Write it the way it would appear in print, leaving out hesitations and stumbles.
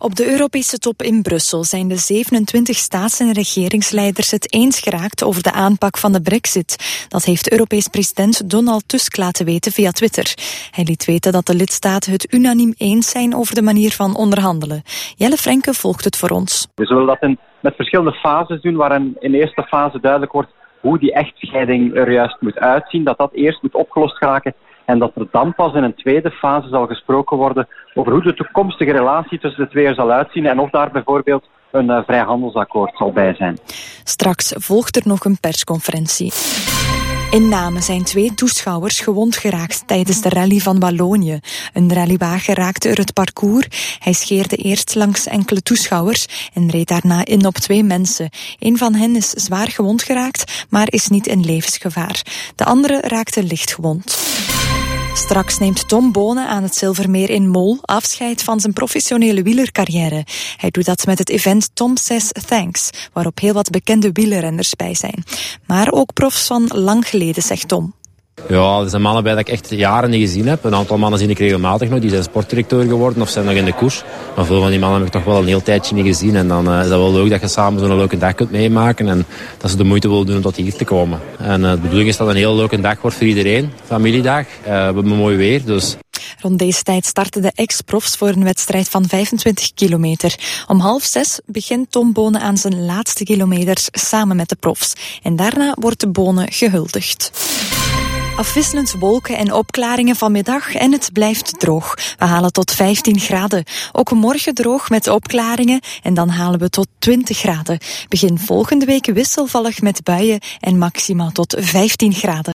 Op de Europese top in Brussel zijn de 27 staats- en regeringsleiders het eens geraakt over de aanpak van de Brexit. Dat heeft Europees president Donald Tusk laten weten via Twitter. Hij liet weten dat de lidstaten het unaniem eens zijn over de manier van onderhandelen. Jelle Frenke volgt het voor ons. We zullen dat met verschillende fases doen, waarin in de eerste fase duidelijk wordt hoe die echtscheiding er juist moet uitzien, dat eerst moet opgelost geraken. En dat er dan pas in een tweede fase zal gesproken worden over hoe de toekomstige relatie tussen de twee er zal uitzien en of daar bijvoorbeeld een vrijhandelsakkoord zal bij zijn. Straks volgt er nog een persconferentie. In Namen zijn 2 toeschouwers gewond geraakt tijdens de rally van Wallonië. Een rallywagen raakte er het parcours. Hij scheerde eerst langs enkele toeschouwers en reed daarna in op 2 mensen. Een van hen is zwaar gewond geraakt, maar is niet in levensgevaar. De andere raakte licht gewond. Straks neemt Tom Bonen aan het Zilvermeer in Mol afscheid van zijn professionele wielercarrière. Hij doet dat met het event Tom Says Thanks, waarop heel wat bekende wielrenners bij zijn. Maar ook profs van lang geleden, zegt Tom. Ja, er zijn mannen bij dat ik echt jaren niet gezien heb. Een aantal mannen zie ik regelmatig nog. Die zijn sportdirecteur geworden of zijn nog in de koers. Maar veel van die mannen heb ik toch wel een heel tijdje niet gezien. En dan is dat wel leuk dat je samen zo'n leuke dag kunt meemaken. En dat ze de moeite willen doen om tot hier te komen. En de bedoeling is dat het een heel leuke dag wordt voor iedereen. Familiedag. We hebben mooi weer, dus... Rond deze tijd starten de ex-profs voor een wedstrijd van 25 kilometer. Om 5:30 begint Tom Bonen aan zijn laatste kilometers samen met de profs. En daarna wordt de Bonen gehuldigd. Afwisselend wolken en opklaringen vanmiddag en het blijft droog. We halen tot 15 graden. Ook morgen droog met opklaringen en dan halen we tot 20 graden. Begin volgende week wisselvallig met buien en maximaal tot 15 graden.